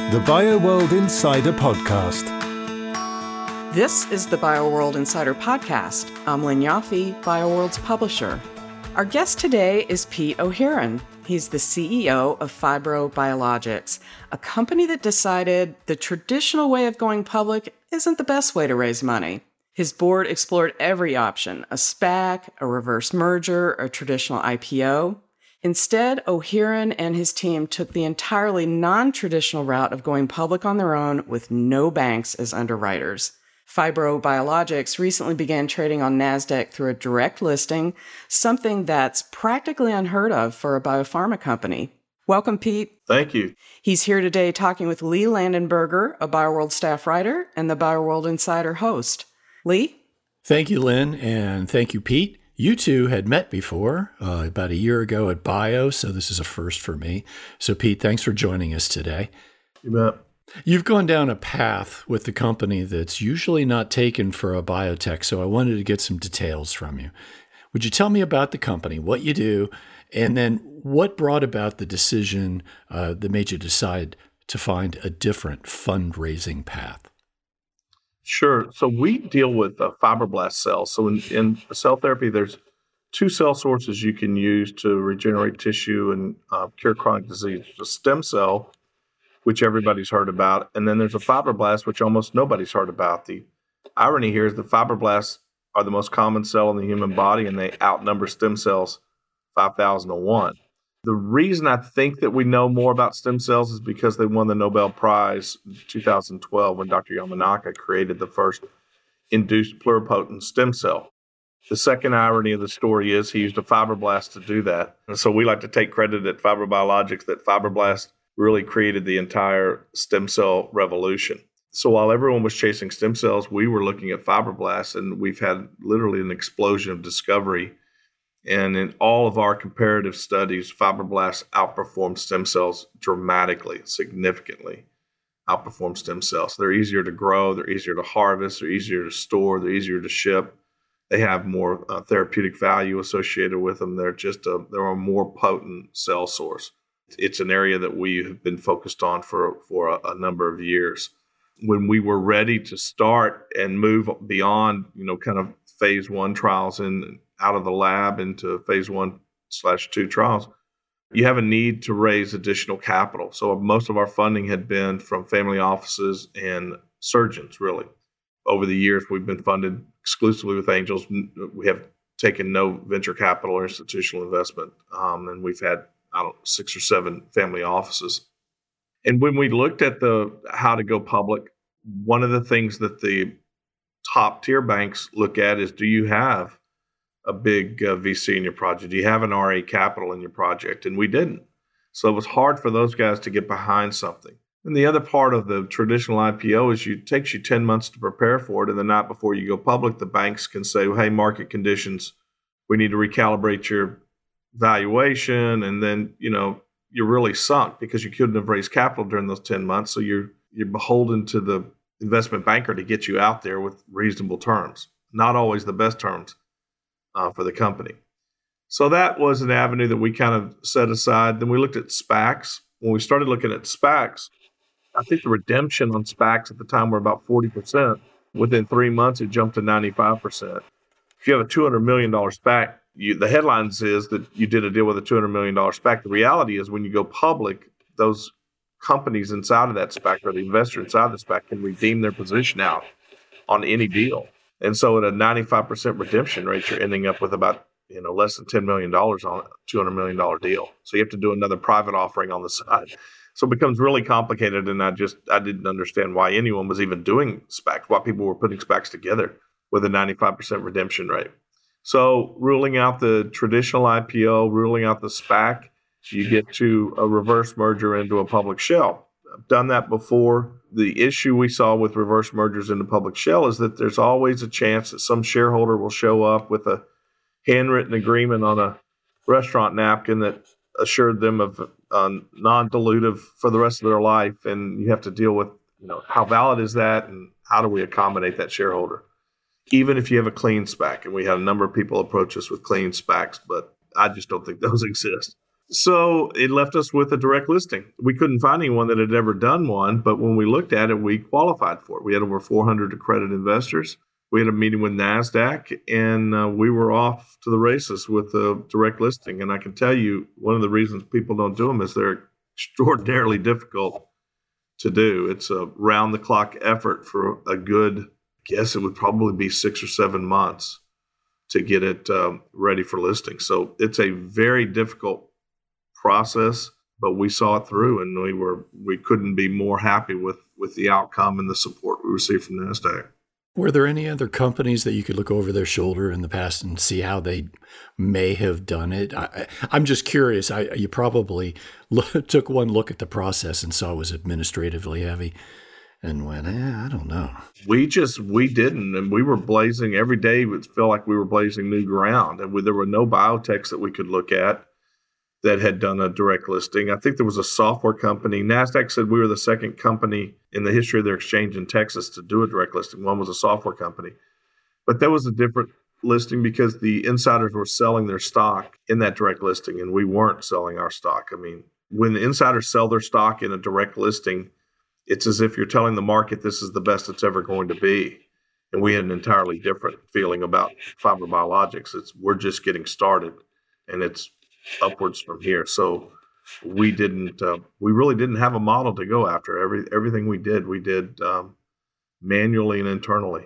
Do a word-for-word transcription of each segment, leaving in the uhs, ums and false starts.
the BioWorld Insider Podcast. This is the BioWorld Insider Podcast. I'm Lynn Yaffe, BioWorld's publisher. Our guest today is Pete O'Heeron. He's the C E O of Phibro Biologics, a company that decided the traditional way of going public isn't the best way to raise money. His board explored every option, a SPAC, a reverse merger, a traditional I P O. Instead, O'Heeron and his team took the entirely non-traditional route of going public on their own with no banks as underwriters. Phibro Biologics recently began trading on NASDAQ through a direct listing, something that's practically unheard of for a biopharma company. Welcome, Pete. Thank you. He's here today talking with Lee Landenberger, a BioWorld staff writer and the BioWorld Insider host. Lee? Thank you, Lynn, and thank you, Pete. You two had met before, uh, about a year ago at Bio, so this is a first for me. So, Pete, thanks for joining us today. You bet. You've gone down a path with the company that's usually not taken for a biotech, so I wanted to get some details from you. Would you tell me about the company, what you do, and then what brought about the decision uh, that made you decide to find a different fundraising path? Sure. So we deal with uh, fibroblast cells. So in, in cell therapy, there's two cell sources you can use to regenerate tissue and uh, cure chronic disease. There's a stem cell, which everybody's heard about, and then there's a fibroblast, which almost nobody's heard about. The irony here is that fibroblasts are the most common cell in the human body, and they outnumber stem cells five thousand to one. The reason I think that we know more about stem cells is because they won the Nobel Prize in two thousand twelve when Doctor Yamanaka created the first induced pluripotent stem cell. The second irony of the story is he used a fibroblast to do that. And so we like to take credit at Phibro Biologics that fibroblasts really created the entire stem cell revolution. So while everyone was chasing stem cells, we were looking at fibroblasts, and we've had literally an explosion of discovery. And in all of our comparative studies, fibroblasts outperform stem cells dramatically, significantly outperform stem cells. They're easier to grow, they're easier to harvest, they're easier to store, they're easier to ship. They have more uh, therapeutic value associated with them. They're just a, they're a more potent cell source. It's an area that we have been focused on for, for a, a number of years. When we were ready to start and move beyond, you know, kind of phase one trials and out of the lab into phase one slash two trials, you have a need to raise additional capital. So most of our funding had been from family offices and surgeons, really. Over the years, we've been funded exclusively with angels. We have taken no venture capital or institutional investment, um, and we've had, I don't know, six or seven family offices. And when we looked at the how to go public, one of the things that the top tier banks look at is, do you have a big uh, V C in your project? Do you have an R A capital in your project? And we didn't. So it was hard for those guys to get behind something. And the other part of the traditional I P O is you, it takes you ten months to prepare for it. And the night before you go public, the banks can say, well, hey, market conditions, we need to recalibrate your valuation. And then, you know, you're really sunk because you couldn't have raised capital during those ten months. So you're, you're beholden to the investment banker to get you out there with reasonable terms, not always the best terms uh, for the company. So that was an avenue that we kind of set aside. Then we looked at SPACs. When we started looking at SPACs, I think the redemption on SPACs at the time were about forty percent. Within three months, it jumped to ninety-five percent. If you have a two hundred million dollars SPAC, you, the headlines is that you did a deal with a two hundred million dollars SPAC. The reality is when you go public, those companies inside of that SPAC or the investor inside the SPAC can redeem their position out on any deal. And so at a ninety-five percent redemption rate, you're ending up with about, you know, less than ten million dollars on a two hundred million dollars deal. So you have to do another private offering on the side. So it becomes really complicated, and I just I didn't understand why anyone was even doing SPACs, why people were putting SPACs together with a ninety-five percent redemption rate. So ruling out the traditional I P O, ruling out the SPAC, you get to a reverse merger into a public shell. I've done that before. The issue we saw with reverse mergers into public shell is that there's always a chance that some shareholder will show up with a handwritten agreement on a restaurant napkin that assured them of uh, non-dilutive for the rest of their life, and you have to deal with, you know, how valid is that, and how do we accommodate that shareholder? Even if you have a clean SPAC, and we had a number of people approach us with clean SPACs, but I just don't think those exist. So it left us with a direct listing. We couldn't find anyone that had ever done one, but when we looked at it, we qualified for it. We had over four hundred accredited investors. We had a meeting with NASDAQ, and uh, we were off to the races with a direct listing. And I can tell you, one of the reasons people don't do them is they're extraordinarily difficult to do. It's a round-the-clock effort for a good, I guess it would probably be six or seven months to get it um, ready for listing. So it's a very difficult process, but we saw it through, and we were we couldn't be more happy with with the outcome and the support we received from NASDAQ. Were there any other companies that you could look over their shoulder in the past and see how they may have done it? I, I'm just curious. I, you probably look, took one look at the process and saw it was administratively heavy and went, eh, I don't know. We just, we didn't. And we were blazing every day. It felt like we were blazing new ground. And we, there were no biotechs that we could look at that had done a direct listing. I think there was a software company. NASDAQ said we were the second company in the history of their exchange in Texas to do a direct listing. One was a software company. But that was a different listing because the insiders were selling their stock in that direct listing, and we weren't selling our stock. I mean, when the insiders sell their stock in a direct listing, it's as if you're telling the market this is the best it's ever going to be. And we had an entirely different feeling about FibroBiologics. It's we're just getting started, and it's upwards from here. So we didn't, uh, we really didn't have a model to go after. Every everything we did, we did um, manually and internally.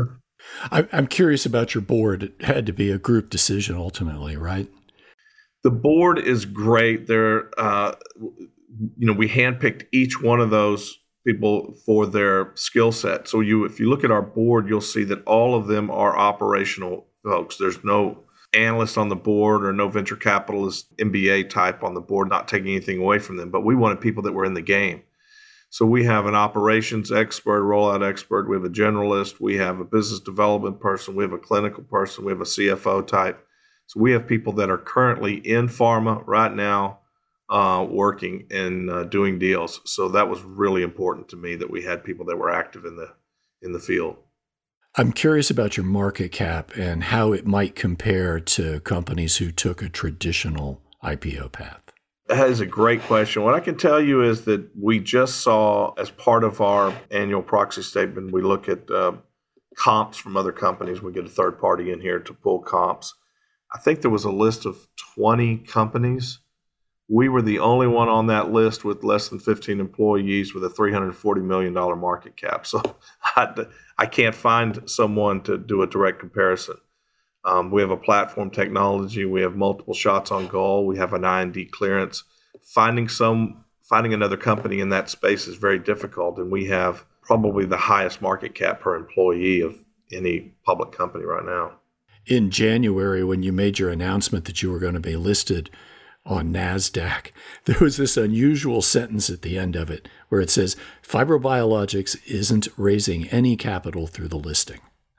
I'm curious about your board. It had to be a group decision ultimately, right? The board is great. They're, uh, you know, we handpicked each one of those people for their skill set. So you, if you look at our board, you'll see that all of them are operational folks. There's no analyst on the board or no venture capitalist M B A type on the board, not taking anything away from them. But we wanted people that were in the game. So we have an operations expert, rollout expert. We have a generalist. We have a business development person. We have a clinical person. We have a C F O type. So we have people that are currently in pharma right now uh, working and uh, doing deals. So that was really important to me that we had people that were active in the in the field. I'm curious about your market cap and how it might compare to companies who took a traditional I P O path. That is a great question. What I can tell you is that we just saw, as part of our annual proxy statement, we look at uh, comps from other companies. We get a third party in here to pull comps. I think there was a list of twenty companies. We were the only one on that list with less than fifteen employees with a three hundred forty million dollars market cap. So I, I can't find someone to do a direct comparison. Um, we have a platform technology. We have multiple shots on goal. We have an I N D clearance. Finding some, finding another company in that space is very difficult, and we have probably the highest market cap per employee of any public company right now. In January, when you made your announcement that you were going to be listed on NASDAQ, there was this unusual sentence at the end of it where it says, FibroBiologics isn't raising any capital through the listing.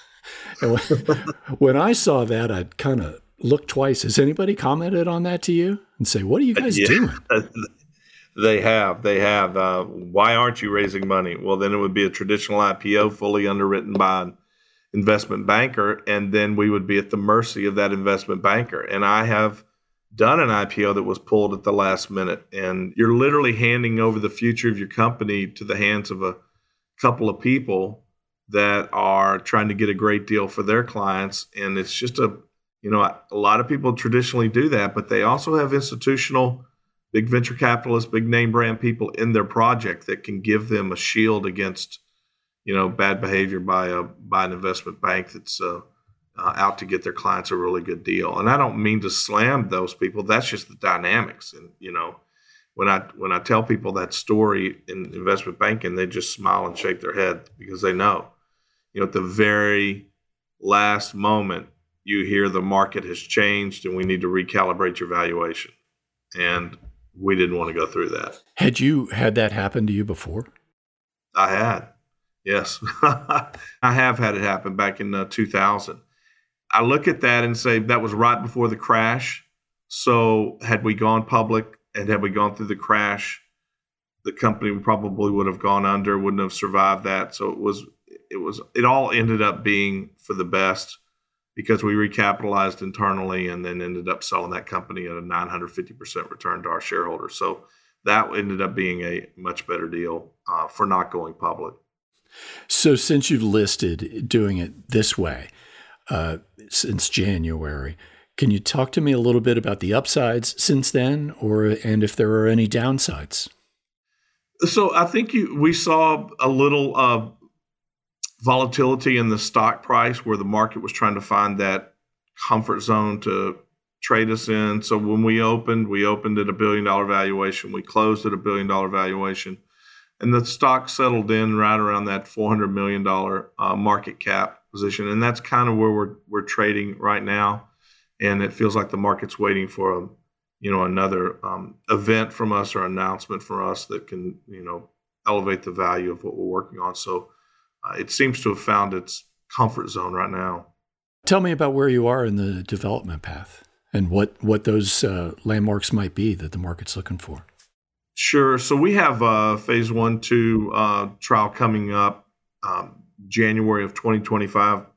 And when, when I saw that, I kind of looked twice. Has anybody commented on that to you and say, what are you guys yeah, doing? They have. They have. Uh, why aren't you raising money? Well, then it would be a traditional I P O fully underwritten by an investment banker, and then we would be at the mercy of that investment banker. And I have done an I P O that was pulled at the last minute, and you're literally handing over the future of your company to the hands of a couple of people that are trying to get a great deal for their clients. And it's just a, you know, a lot of people traditionally do that, but they also have institutional, big venture capitalists, big name brand people in their project that can give them a shield against, you know, bad behavior by a by an investment bank that's uh, uh, out to get their clients a really good deal. And I don't mean to slam those people. That's just the dynamics. And, you know, when I when I tell people that story in investment banking, they just smile and shake their head because they know, you know, at the very last moment, you hear the market has changed and we need to recalibrate your valuation. And we didn't want to go through that. Had you had that happen to you before? I had. Yes. I have had it happen back in uh, two thousand. I look at that and say that was right before the crash. So had we gone public and had we gone through the crash, the company probably would have gone under, wouldn't have survived that. So it was, it was, it all ended up being for the best because we recapitalized internally and then ended up selling that company at a nine hundred fifty percent return to our shareholders. So that ended up being a much better deal uh, for not going public. So since you've listed doing it this way uh, since January, can you talk to me a little bit about the upsides since then, or and if there are any downsides? So I think you, we saw a little uh, volatility in the stock price where the market was trying to find that comfort zone to trade us in. So when we opened, we opened at a billion dollar valuation. We closed at a billion dollar valuation. And the stock settled in right around that four hundred million dollars uh, market cap position. And that's kind of where we're we're trading right now. And it feels like the market's waiting for a, you know, another um, event from us or announcement from us that can, you know, elevate the value of what we're working on. So uh, it seems to have found its comfort zone right now. Tell me about where you are in the development path and what, what those uh, landmarks might be that the market's looking for. Sure. So we have a phase one, two uh, trial coming up um, January of twenty twenty-five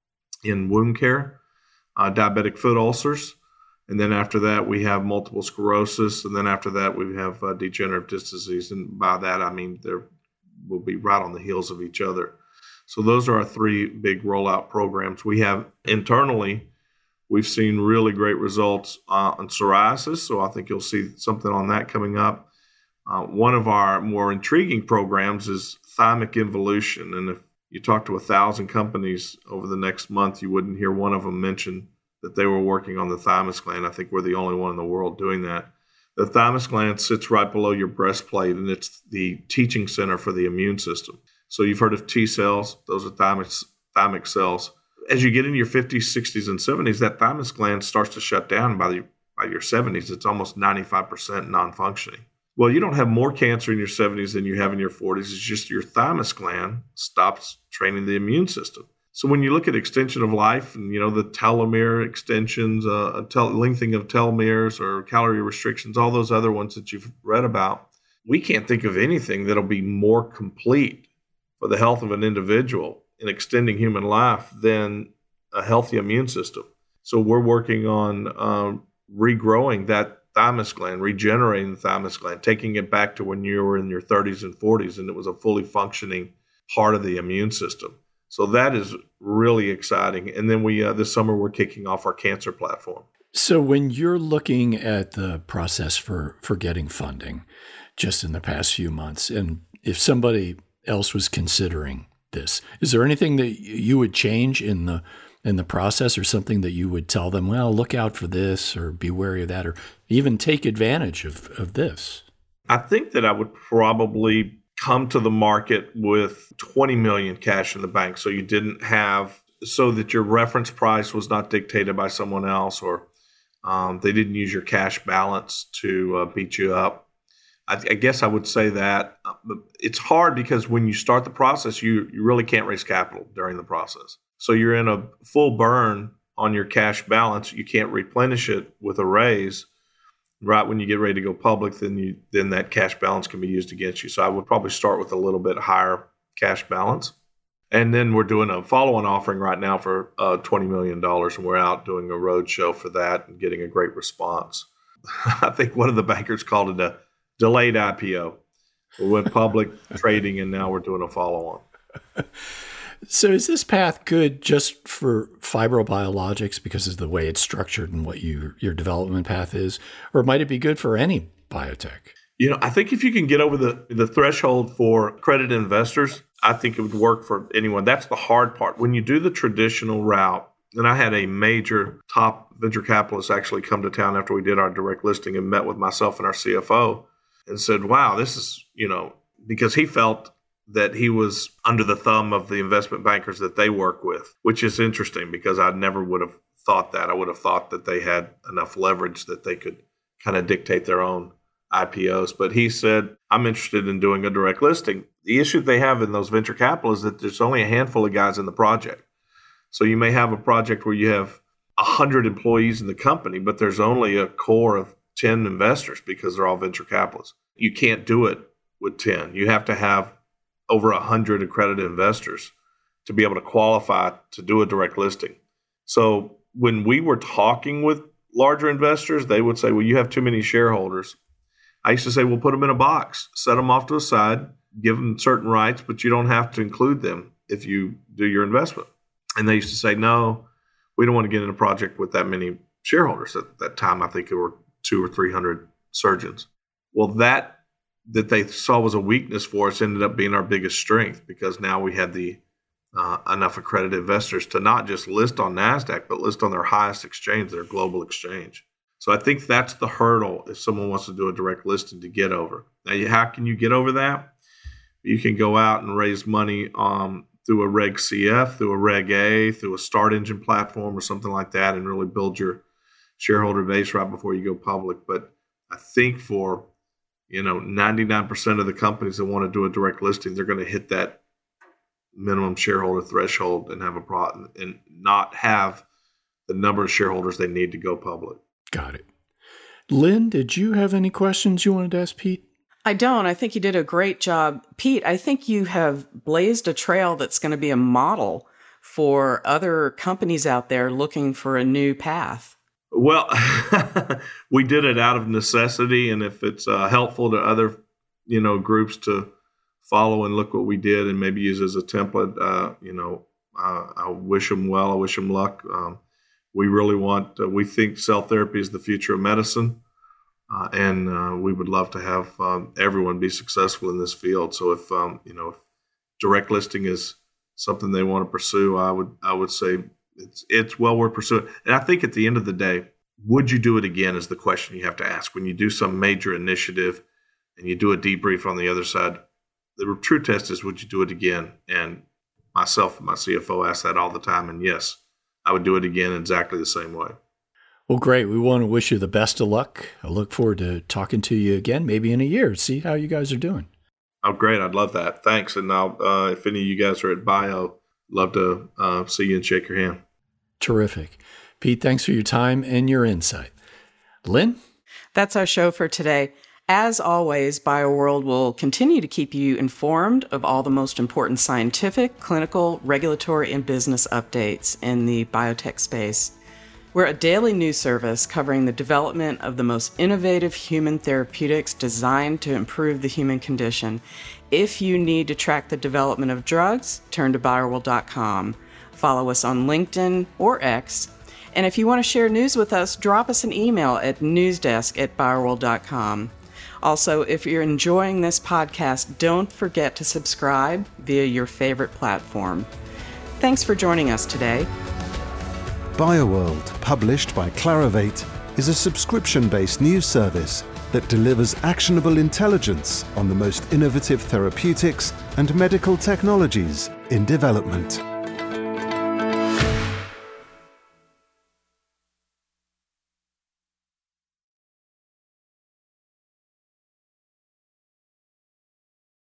in wound care, uh, diabetic foot ulcers. And then after that, we have multiple sclerosis. And then after that, we have uh, degenerative disc disease. And by that, I mean, they will be right on the heels of each other. So those are our three big rollout programs. We have internally, we've seen really great results uh, on psoriasis. So I think you'll see something on that coming up. Uh, one of our more intriguing programs is thymic involution. And if you talk to a thousand companies over the next month, you wouldn't hear one of them mention that they were working on the thymus gland. I think we're the only one in the world doing that. The thymus gland sits right below your breastplate, and it's the teaching center for the immune system. So you've heard of T cells. Those are thymic, thymic cells. As you get into your fifties, sixties, and seventies, that thymus gland starts to shut down. By, the, by your seventies, it's almost ninety-five percent non-functioning. Well, you don't have more cancer in your seventies than you have in your forties. It's just your thymus gland stops training the immune system. So when you look at extension of life and, you know, the telomere extensions, uh, tel- lengthening of telomeres or calorie restrictions, all those other ones that you've read about, we can't think of anything that'll be more complete for the health of an individual in extending human life than a healthy immune system. So we're working on um, regrowing that thymus gland, regenerating the thymus gland, taking it back to when you were in your thirties and forties and it was a fully functioning part of the immune system. So that is really exciting. And then we uh, this summer, we're kicking off our cancer platform. So when you're looking at the process for, for getting funding just in the past few months, and if somebody else was considering this, is there anything that you would change in the in the process, or something that you would tell them, well, look out for this, or be wary of that, or even take advantage of, of this? I think that I would probably come to the market with twenty million cash in the bank. So you didn't have, so that your reference price was not dictated by someone else, or um, they didn't use your cash balance to uh, beat you up. I, I guess I would say that. But it's hard because when you start the process, you, you really can't raise capital during the process. So you're in a full burn on your cash balance. You can't replenish it with a raise. Right when you get ready to go public, then you then that cash balance can be used against you. So I would probably start with a little bit higher cash balance. And then we're doing a follow-on offering right now for uh, twenty million dollars, and we're out doing a road show for that and getting a great response. I think one of the bankers called it a delayed I P O. We went public trading, and now we're doing a follow-on. So is this path good just for fibrobiologics because of the way it's structured and what you, your development path is? Or might it be good for any biotech? You know, I think if you can get over the, the threshold for accredited investors, I think it would work for anyone. That's the hard part. When you do the traditional route, and I had a major top venture capitalist actually come to town after we did our direct listing and met with myself and our C F O and said, wow, this is, you know, because he felt that he was under the thumb of the investment bankers that they work with, which is interesting because I never would have thought that. I would have thought that they had enough leverage that they could kind of dictate their own I P Os. But he said, I'm interested in doing a direct listing. The issue they have in those venture capital is that there's only a handful of guys in the project. So you may have a project where you have one hundred employees in the company, but there's only a core of ten investors because they're all venture capitalists. You can't do it with ten. You have to have over one hundred accredited investors to be able to qualify to do a direct listing. So when we were talking with larger investors, they would say, well, you have too many shareholders. I used to say, well, put them in a box, set them off to a side, give them certain rights, but you don't have to include them if you do your investment. And they used to say, no, we don't want to get in a project with that many shareholders. At that time, I think there were two or three hundred surgeons. Well, that that they saw was a weakness for us ended up being our biggest strength, because now we had the uh, enough accredited investors to not just list on NASDAQ, but list on their highest exchange, their global exchange. So I think that's the hurdle if someone wants to do a direct listing to get over. Now, you, how can you get over that? You can go out and raise money um, through a Reg C F, through a Reg A, through a Start Engine platform or something like that, and really build your shareholder base right before you go public. But I think for, you know, ninety-nine percent of the companies that want to do a direct listing, they're going to hit that minimum shareholder threshold and have a problem and not have the number of shareholders they need to go public. Got it. Lynn, did you have any questions you wanted to ask Pete? I don't. I think you did a great job. Pete, I think you have blazed a trail that's going to be a model for other companies out there looking for a new path. Well, we did it out of necessity, and if it's uh, helpful to other, you know, groups to follow and look what we did and maybe use as a template, uh, you know, uh, I wish them well. I wish them luck. Um, we really want, uh, we think cell therapy is the future of medicine, uh, and uh, we would love to have um, everyone be successful in this field. So if, um, you know, if direct listing is something they want to pursue, I would, I would say, It's it's well worth pursuing. And I think at the end of the day, would you do it again is the question you have to ask. When you do some major initiative and you do a debrief on the other side, the true test is, would you do it again? And myself and my C F O ask that all the time. And yes, I would do it again exactly the same way. Well, great. We want to wish you the best of luck. I look forward to talking to you again, maybe in a year, see how you guys are doing. Oh, great. I'd love that. Thanks. And I'll, uh, if any of you guys are at Bio, love to uh, see you and shake your hand. Terrific. Pete, thanks for your time and your insight. Lynn? That's our show for today. As always, BioWorld will continue to keep you informed of all the most important scientific, clinical, regulatory, and business updates in the biotech space. We're a daily news service covering the development of the most innovative human therapeutics designed to improve the human condition. If you need to track the development of drugs, turn to BioWorld dot com. Follow us on LinkedIn or X. And if you want to share news with us, drop us an email at newsdesk at BioWorld dot com. Also, if you're enjoying this podcast, don't forget to subscribe via your favorite platform. Thanks for joining us today. BioWorld, published by Clarivate, is a subscription-based news service that delivers actionable intelligence on the most innovative therapeutics and medical technologies in development.